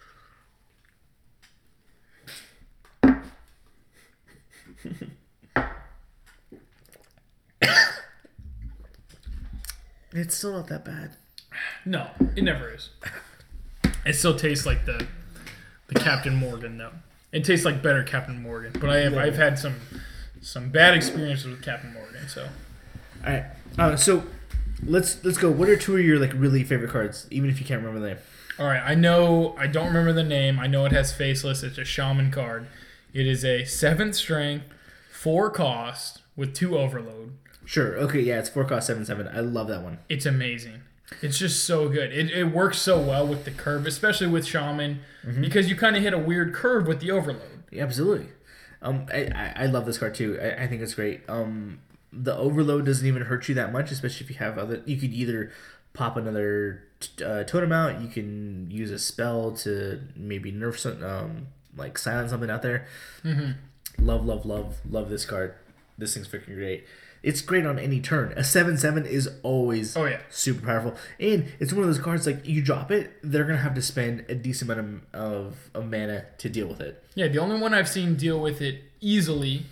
Speaker 1: It's still not that bad.
Speaker 2: No, it never is. It still tastes like the the Captain Morgan though. It tastes like better Captain Morgan, but I have I've had some some bad experiences with Captain Morgan. So
Speaker 1: All right. Uh, so let's let's go. What are two of your like really favorite cards, even if you can't remember the name?
Speaker 2: all right, I know I don't remember the name. I know it has faceless. It's a shaman card. It is a seventh strength, four cost with two overload.
Speaker 1: Sure. Okay. Yeah. It's four cost seven seven. I love that one.
Speaker 2: It's amazing. It's just so good. It, it works so well with the curve, especially with shaman, because you kind of hit a weird curve with the overload.
Speaker 1: Yeah, absolutely. Um, I, I, I love this card too. I, I think it's great. Um, the overload doesn't even hurt you that much, especially if you have other. You could either pop another t- uh, totem out. You can use a spell to maybe nerf some, um, like silence something out there. Mm-hmm. Love, love, love, love this card. This thing's freaking great. It's great on any turn. A seven seven is always
Speaker 2: Oh, yeah.
Speaker 1: super powerful. And it's one of those cards, like, you drop it, they're going to have to spend a decent amount of, of, of mana to deal with it.
Speaker 2: Yeah, the only one I've seen deal with it easily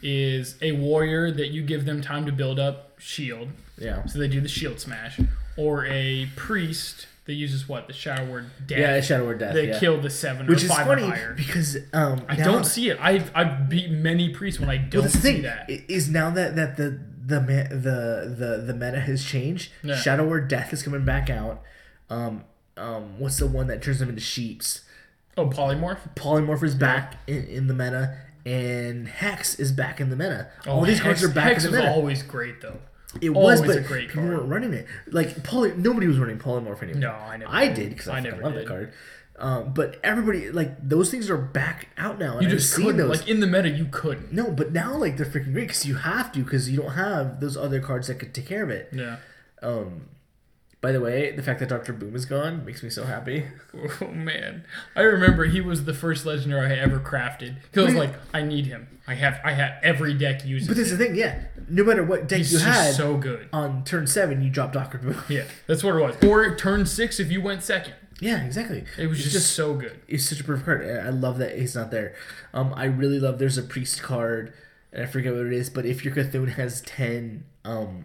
Speaker 2: is a warrior that you give them time to build up shield.
Speaker 1: Yeah.
Speaker 2: So they do the shield smash. Or a priest that uses what? The Shadow Word Death.
Speaker 1: Yeah, Shadow Word Death,
Speaker 2: They
Speaker 1: yeah.
Speaker 2: kill the seven
Speaker 1: Which
Speaker 2: or
Speaker 1: is
Speaker 2: five
Speaker 1: funny
Speaker 2: or higher.
Speaker 1: because um,
Speaker 2: I
Speaker 1: now-
Speaker 2: don't see it. I've I've beat many priests when I
Speaker 1: Well,
Speaker 2: don't
Speaker 1: that's the
Speaker 2: see
Speaker 1: thing.
Speaker 2: that.
Speaker 1: i- Is now that, that the the ma- the the the meta has changed.
Speaker 2: Yeah.
Speaker 1: Shadow Word Death is coming back out. Um, um, what's the one that turns them into sheeps?
Speaker 2: Oh, polymorph?
Speaker 1: Polymorph is back in, in the meta, and Hex is back in the meta.
Speaker 2: Oh,
Speaker 1: All these
Speaker 2: Hex,
Speaker 1: cards are back
Speaker 2: Hex
Speaker 1: in the
Speaker 2: was
Speaker 1: meta.
Speaker 2: always great though.
Speaker 1: It was,
Speaker 2: always
Speaker 1: but
Speaker 2: a great
Speaker 1: people
Speaker 2: card.
Speaker 1: weren't running it. Like poly, nobody was running polymorph anymore.
Speaker 2: No, I never
Speaker 1: I
Speaker 2: did.
Speaker 1: did because I,
Speaker 2: I
Speaker 1: fucking
Speaker 2: never
Speaker 1: love
Speaker 2: did.
Speaker 1: that card. Um, but everybody like those things are back out now. And
Speaker 2: You
Speaker 1: I've
Speaker 2: just
Speaker 1: seen
Speaker 2: couldn't.
Speaker 1: those.
Speaker 2: Like in the meta, you couldn't.
Speaker 1: No, but now like they're freaking great because you have to because you don't have those other cards that could take care of it.
Speaker 2: Yeah.
Speaker 1: Um, by the way, the fact that Doctor Boom is gone makes me so happy.
Speaker 2: Oh man, I remember he was the first legendary I ever crafted. Because I was like, I need him. I have, I have every deck uses.
Speaker 1: But that's
Speaker 2: him.
Speaker 1: the thing, yeah. No matter what deck
Speaker 2: He's
Speaker 1: you
Speaker 2: just
Speaker 1: had
Speaker 2: so good.
Speaker 1: on turn seven, you drop Doctor Boom.
Speaker 2: Yeah, that's what it was. Or turn six if you went second.
Speaker 1: Yeah, exactly.
Speaker 2: It was
Speaker 1: It's
Speaker 2: just, so good.
Speaker 1: It's such a perfect card. I I love that he's not there. Um, I really love. There's a priest card, and I forget what it is. But if your Cthulhu has ten, um,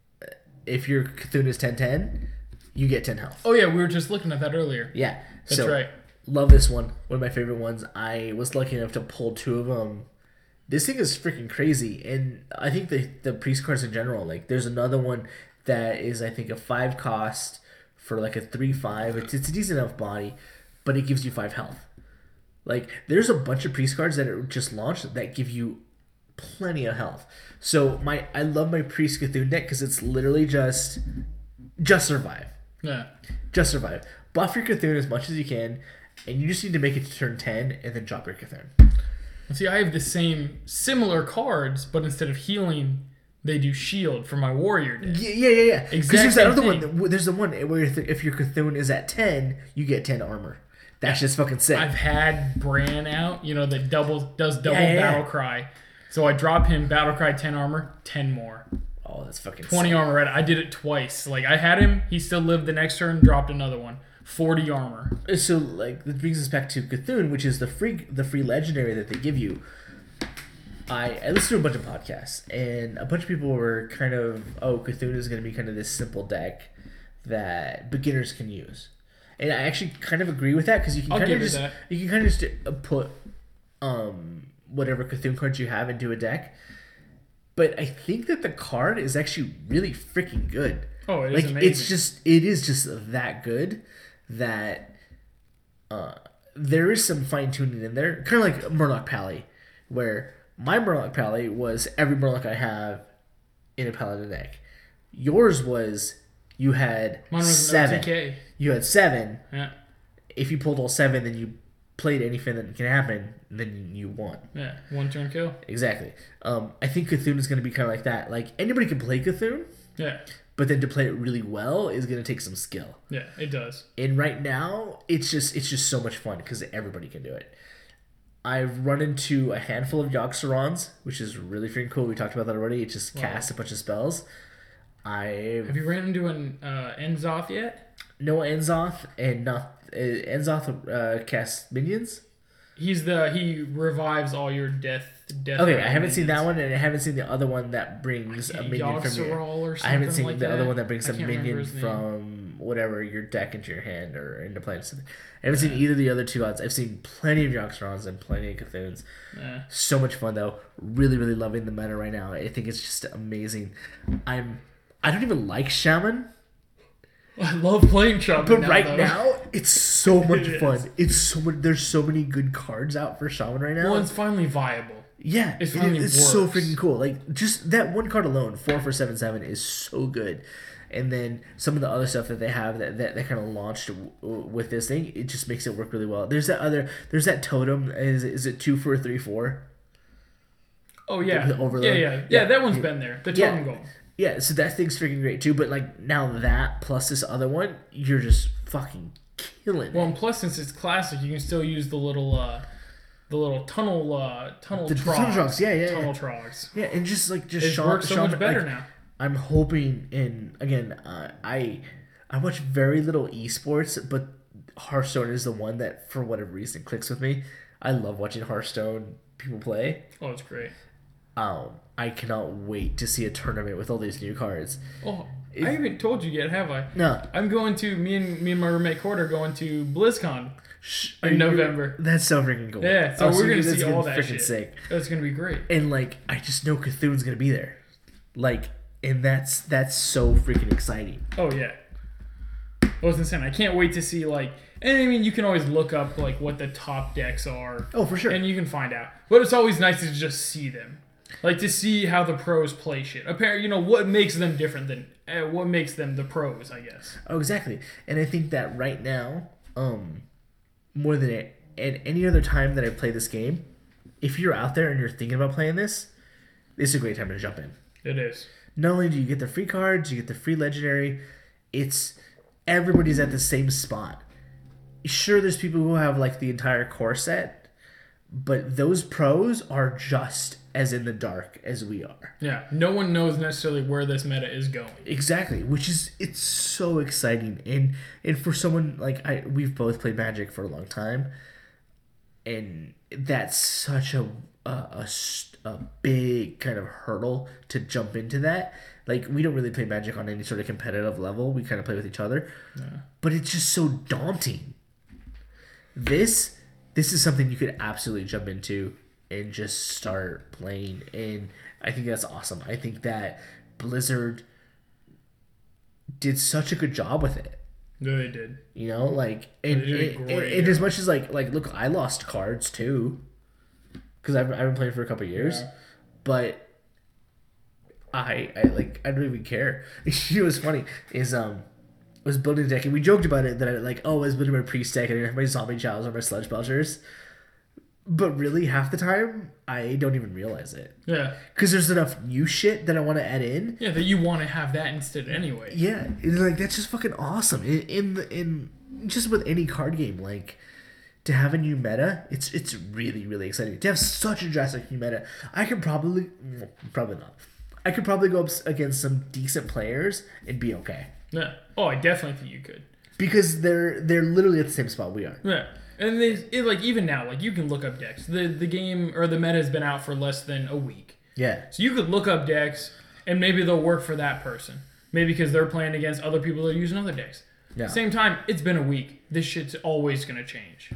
Speaker 1: if your Cthulhu is ten ten, you get ten health.
Speaker 2: Oh yeah, we were just looking at that earlier.
Speaker 1: Yeah,
Speaker 2: That's
Speaker 1: so,
Speaker 2: right.
Speaker 1: Love this one. One of my favorite ones. I was lucky enough to pull two of them. This thing is freaking crazy, and I think the the priest cards in general. Like, there's another one that is I think a five cost for like a three five. It's it's a decent enough body. but it gives you five health. Like, there's a bunch of priest cards that are just launched that give you plenty of health. So my I love my priest Cthulhu deck because it's literally just just survive.
Speaker 2: Yeah.
Speaker 1: Just survive. Buff your Cthulhu as much as you can, and you just need to make it to turn ten and then drop your Cthulhu.
Speaker 2: See, I have the same similar cards, but instead of healing, they do shield for my warrior deck.
Speaker 1: Yeah, yeah, yeah. yeah.
Speaker 2: Exact
Speaker 1: Because there's that
Speaker 2: same
Speaker 1: other
Speaker 2: thing.
Speaker 1: one. There's the one where if if your Cthulhu is at ten, you get ten armor. That's just fucking sick.
Speaker 2: I've had Bran out, you know, that double does double
Speaker 1: Yeah, yeah, yeah.
Speaker 2: battle cry. So I drop him battle cry ten armor, ten more.
Speaker 1: Oh, that's fucking
Speaker 2: twenty
Speaker 1: sick.
Speaker 2: armor right. I did it twice. Like I had him, he still lived the next turn, dropped another one. forty armor.
Speaker 1: So like that brings us back to Cthulhu, which is the free the free legendary that they give you. I, I listened to a bunch of podcasts, and a bunch of people were kind of, oh, Cthulhu is going to be kind of this simple deck that beginners can use. And I actually kind of agree with that, because you can
Speaker 2: I'll
Speaker 1: kind of
Speaker 2: give it
Speaker 1: just
Speaker 2: that.
Speaker 1: you can kind of just uh, put um whatever Cthulhu cards you have into a deck. But I think that the card is actually really freaking good.
Speaker 2: Oh, it is
Speaker 1: like
Speaker 2: amazing.
Speaker 1: it's just it is just that good that uh there is some fine tuning in there, kind of like Murloc Pally, where my Murloc Pally was every Murloc I have in a Paladin deck. Yours was you had
Speaker 2: Mine was an
Speaker 1: seven.
Speaker 2: O T K.
Speaker 1: You had seven.
Speaker 2: Yeah.
Speaker 1: If you pulled all seven, then you played anything that can happen, then you won.
Speaker 2: Yeah. One turn kill.
Speaker 1: Exactly. Um, I think Cthulhu is going to be kind of like that. Like, anybody can play Cthulhu,
Speaker 2: Yeah.
Speaker 1: but then to play it really well is going to take some skill.
Speaker 2: Yeah, it does.
Speaker 1: And right now, it's just it's just so much fun because everybody can do it. I've run into a handful of Yogg-Saron's, which is really freaking cool. We talked about that already. It just
Speaker 2: Wow.
Speaker 1: casts a bunch of spells. I
Speaker 2: Have you ran into an uh, Enzoth yet?
Speaker 1: no Enzoth and not uh, Enzoth uh, casts minions.
Speaker 2: He's the he revives all your death. death
Speaker 1: Okay,
Speaker 2: rattle
Speaker 1: I haven't seen that
Speaker 2: minions.
Speaker 1: one, and I haven't seen the other one that brings a minion from your.
Speaker 2: Yogg-Saron or
Speaker 1: I haven't
Speaker 2: something
Speaker 1: seen
Speaker 2: like
Speaker 1: the
Speaker 2: that.
Speaker 1: other one that brings
Speaker 2: I
Speaker 1: a
Speaker 2: can't remember
Speaker 1: minion
Speaker 2: his name.
Speaker 1: from whatever your deck into your hand or into play. I haven't seen either of the other two odds. I've seen plenty of Yogg-Sarons and plenty of Cthulhu's.
Speaker 2: Yeah.
Speaker 1: So much fun though. Really, really loving the meta right now. I think it's just amazing. I'm. I don't even like Shaman,
Speaker 2: I love playing Shaman.
Speaker 1: but
Speaker 2: now,
Speaker 1: right
Speaker 2: though.
Speaker 1: now it's so much
Speaker 2: It
Speaker 1: fun.
Speaker 2: is.
Speaker 1: It's so much. There's so many good cards out for Shaman right now.
Speaker 2: Well, it's finally viable.
Speaker 1: Yeah,
Speaker 2: It's
Speaker 1: it-
Speaker 2: finally
Speaker 1: it's so
Speaker 2: works.
Speaker 1: freaking cool. Like just that one card alone, four for seven seven, is so good. And then some of the other stuff that they have that that, that kind of launched w- w- with this thing, it just makes it work really well. There's that other, there's that totem. Is is it two for a three four?
Speaker 2: Oh yeah,
Speaker 1: The overload.
Speaker 2: yeah, yeah, yeah,
Speaker 1: Yeah.
Speaker 2: That one's been there. The
Speaker 1: Yeah.
Speaker 2: totem golem.
Speaker 1: Yeah, so that thing's freaking great too. But like now that plus this other one, you're just fucking killing.
Speaker 2: Well,
Speaker 1: it.
Speaker 2: and plus since it's classic, you can still use the little, uh, the little tunnel, uh, tunnel
Speaker 1: The
Speaker 2: trogs.
Speaker 1: tunnel trogs, yeah, yeah,
Speaker 2: tunnel
Speaker 1: yeah.
Speaker 2: trogs.
Speaker 1: Yeah, and just like just
Speaker 2: It
Speaker 1: Shaman,
Speaker 2: works so much
Speaker 1: Shaman-
Speaker 2: better
Speaker 1: like,
Speaker 2: now.
Speaker 1: I'm hoping, and again, uh, I I watch very little esports, but Hearthstone is the one that, for whatever reason, clicks with me. I love watching Hearthstone people play.
Speaker 2: Oh, it's great.
Speaker 1: Um, I cannot wait to see a tournament with all these new cards.
Speaker 2: Oh,
Speaker 1: It-
Speaker 2: I haven't told you yet, have I?
Speaker 1: No,
Speaker 2: I'm going to me and me and my roommate Cord are going to BlizzCon.
Speaker 1: Shh,
Speaker 2: In
Speaker 1: are you-
Speaker 2: November.
Speaker 1: That's so freaking cool.
Speaker 2: Yeah, so
Speaker 1: Oh,
Speaker 2: we're gonna
Speaker 1: that's
Speaker 2: see all
Speaker 1: be
Speaker 2: that
Speaker 1: freaking
Speaker 2: shit.
Speaker 1: sick.
Speaker 2: That's gonna be great.
Speaker 1: And like, I just know Cthulhu's gonna be there. Like, and that's that's so freaking exciting.
Speaker 2: Oh yeah. I was insane. I can't wait to see like, and I mean, you can always look up like what the top decks are.
Speaker 1: Oh, for sure.
Speaker 2: And you can find out. But it's always nice to just see them, like to see how the pros play shit. Apparently, you know what makes them different than uh, what makes them the pros, I guess.
Speaker 1: Oh, exactly. And I think that right now, um, more than at at any other time that I play this game, if you're out there and you're thinking about playing this, this is a great time to jump in.
Speaker 2: It is.
Speaker 1: Not only do you get the free cards, you get the free legendary. It's everybody's at the same spot. Sure, there's people who have like the entire core set, but those pros are just as in the dark as we are.
Speaker 2: Yeah. No one knows necessarily where this meta is going.
Speaker 1: Exactly, which is it's so exciting, and and for someone like I, we've both played Magic for a long time, and that's such a a, a s- a big kind of hurdle to jump into that. Like we don't really play Magic on any sort of competitive level. We kind of play with each other, but it's just so daunting. This this is something you could absolutely jump into and just start playing, and I think that's awesome. I think that Blizzard did such a good job with it.
Speaker 2: No, they did.
Speaker 1: You know, like and,
Speaker 2: They did a
Speaker 1: and,
Speaker 2: great
Speaker 1: and as
Speaker 2: job.
Speaker 1: much as like like look, I lost cards too, because I've I've been playing for a couple of years,
Speaker 2: Yeah.
Speaker 1: but I I like I don't even care. You know what's funny is um. I was building a deck, and we joked about it that I like, oh, I was building my priest deck, and I have my zombie chows or my sludge belchers. But really, half the time, I don't even realize it.
Speaker 2: Yeah.
Speaker 1: Because there's enough new shit that I want to add in.
Speaker 2: Yeah, that you want to have that instead anyway.
Speaker 1: Yeah, it's like that's just fucking awesome. In in, the, in just with any card game, like to have a new meta, it's it's really really exciting. To have such a drastic new meta, I could probably mm, probably not. I could probably go up against some decent players and be okay.
Speaker 2: Yeah. Oh, I definitely think you could.
Speaker 1: Because they're they're literally at the same spot we are.
Speaker 2: Yeah. And they it, like even now, like you can look up decks. The the game or the meta has been out for less than a week.
Speaker 1: Yeah.
Speaker 2: So you could look up decks and maybe they'll work for that person. Maybe because they're playing against other people that are using other decks.
Speaker 1: Yeah.
Speaker 2: Same time, it's been a week. This shit's always gonna change.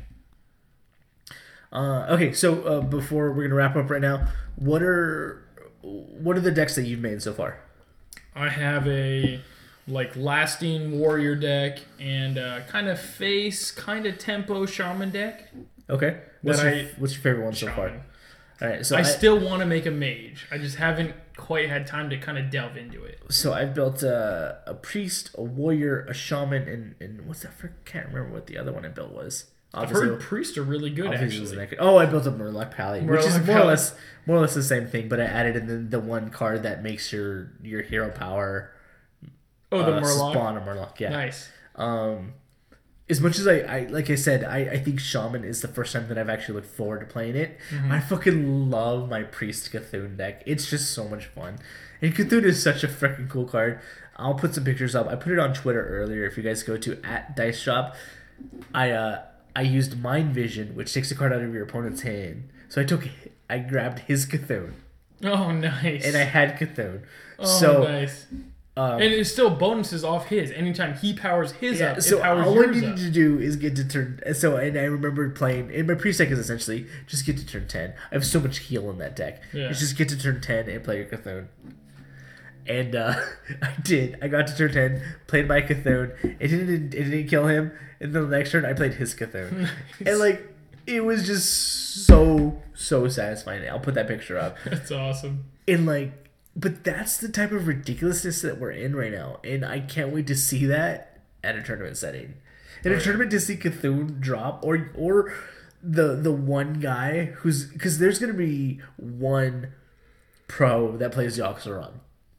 Speaker 1: Uh, okay, so uh, before we're gonna wrap up right now, what are what are the decks that you've made so far?
Speaker 2: I have a like lasting warrior deck and uh, kind of face, kind of tempo shaman deck.
Speaker 1: Okay. What's,
Speaker 2: That
Speaker 1: your,
Speaker 2: I-
Speaker 1: what's your favorite one so far?
Speaker 2: Shaman.
Speaker 1: All right, so
Speaker 2: I,
Speaker 1: I,
Speaker 2: still want to make a mage. I just haven't quite had time to kind of delve into it.
Speaker 1: so I've built a, a priest, a warrior, a shaman, and, and what's that? For, can't remember what the other one I built was.
Speaker 2: I've heard priests are really good
Speaker 1: obviously it was
Speaker 2: actually.
Speaker 1: an- oh, I built a Murloc Pally, which is
Speaker 2: Murloc
Speaker 1: more or
Speaker 2: Pally.
Speaker 1: less more or less the same thing, but I added in the, the one card that makes your your hero power
Speaker 2: Oh, the
Speaker 1: uh,
Speaker 2: Murloc.
Speaker 1: spawn a Murloc. Yeah.
Speaker 2: Nice.
Speaker 1: Um, as much as I, I like I said, I, I think Shaman is the first time that I've actually looked forward to playing it.
Speaker 2: Mm-hmm.
Speaker 1: I fucking love my Priest Cthulhu deck. It's just so much fun. And Cthulhu is such a freaking cool card. I'll put some pictures up. I put it on Twitter earlier. If you guys go to at Dice Shop, I uh I used Mind Vision, which takes a card out of your opponent's hand. So I took I grabbed his Cthulhu
Speaker 2: Oh, nice.
Speaker 1: and I had Cthulhu.
Speaker 2: oh,
Speaker 1: so
Speaker 2: nice.
Speaker 1: um,
Speaker 2: And it's still bonuses off his. Anytime he powers his
Speaker 1: Yeah,
Speaker 2: up,
Speaker 1: so
Speaker 2: it powers
Speaker 1: all I
Speaker 2: yours
Speaker 1: needed
Speaker 2: up.
Speaker 1: to do is get to turn. So, and I remember playing. And my priest deck is essentially just get to turn ten. I have so much heal in that deck.
Speaker 2: Yeah.
Speaker 1: It's just get to turn ten and play your Cthulhu. And uh, I did. I got to turn ten, played my Cthulhu. It didn't. It didn't kill him. And then the next turn, I played his Cthulhu. And like, it was just so so satisfying. I'll put that picture up.
Speaker 2: That's awesome.
Speaker 1: And like, but that's the type of ridiculousness that we're in right now, and I can't wait to see that at a tournament setting. In a
Speaker 2: Oh, yeah.
Speaker 1: tournament, to see Cthulhu drop, or or the the one guy who's because there's gonna be one pro that plays Yogg-Saron.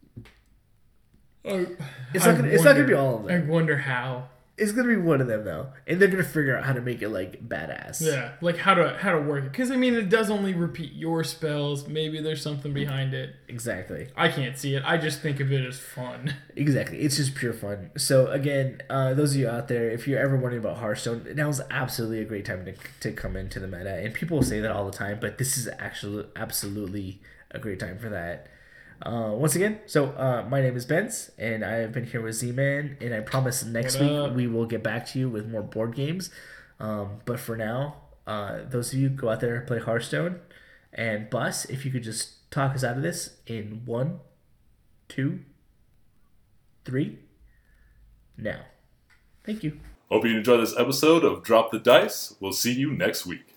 Speaker 2: Oh,
Speaker 1: It's
Speaker 2: I
Speaker 1: not gonna- it's not gonna be
Speaker 2: wonder-
Speaker 1: all of them.
Speaker 2: I wonder how.
Speaker 1: It's gonna be one of them though, and they're gonna figure out how to make it like badass.
Speaker 2: Yeah, like how to how to work it. Because I mean, it does only repeat your spells. Maybe there's something behind it.
Speaker 1: Exactly.
Speaker 2: I can't see it. I just think of it as fun.
Speaker 1: Exactly. It's just pure fun. So again, uh, those of you out there, if you're ever wondering about Hearthstone, now is absolutely a great time to, to come into the meta. And people say that all the time, but this is actually absolutely a great time for that. Uh, once again, so uh, my name is Benz, and I have been here with Z-Man, and I promise next
Speaker 2: What
Speaker 1: week
Speaker 2: up?
Speaker 1: we will get back to you with more board games. Um, but for now, uh, those of you go out there and play Hearthstone. And Bus, if you could just talk us out of this in one, two, three, now. Thank you.
Speaker 5: Hope you enjoyed this episode of Drop the Dice. We'll see you next week.